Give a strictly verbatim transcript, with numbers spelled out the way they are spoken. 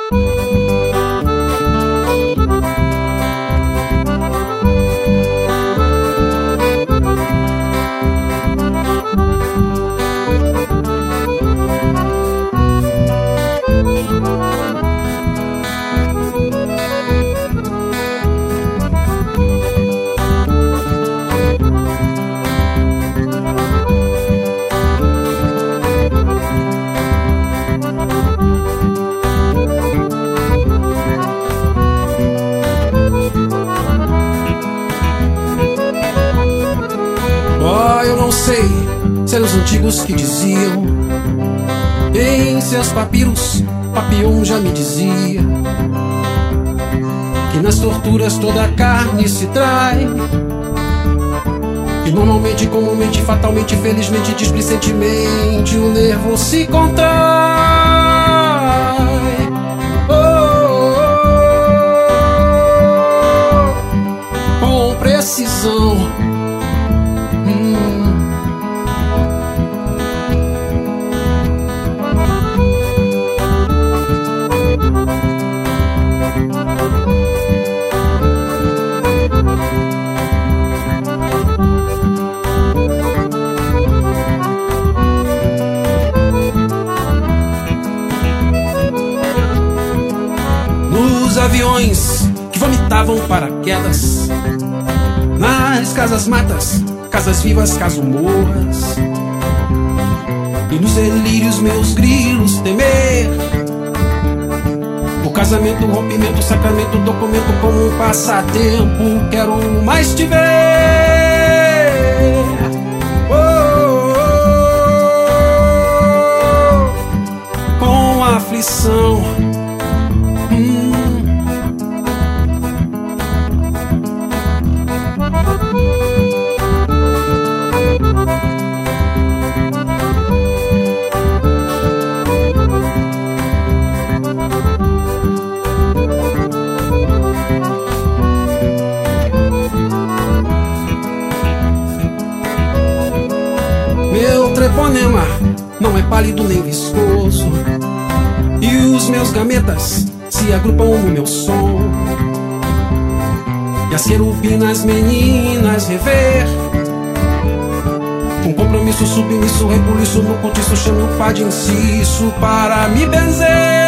Sei os antigos que diziam, em seus papiros, Papillon já me dizia, que nas torturas toda a carne se trai, que normalmente, comumente, fatalmente, felizmente, displicentemente o nervo se contrai. Oh, oh, oh, com precisão. Aviões que vomitavam paraquedas, nas casas matas, casas vivas, caso morras, e nos delírios meus grilos temer o casamento, o rompimento, o sacramento, o documento como um passatempo. Quero mais te ver, oh, oh, oh, com aflição. Meu treponema não é pálido nem viscoso, e os meus gametas se agrupam no meu som, e as querubinas meninas rever, com compromisso submisso, rebuliço no cortiço, chame o pá de inciso para me benzer.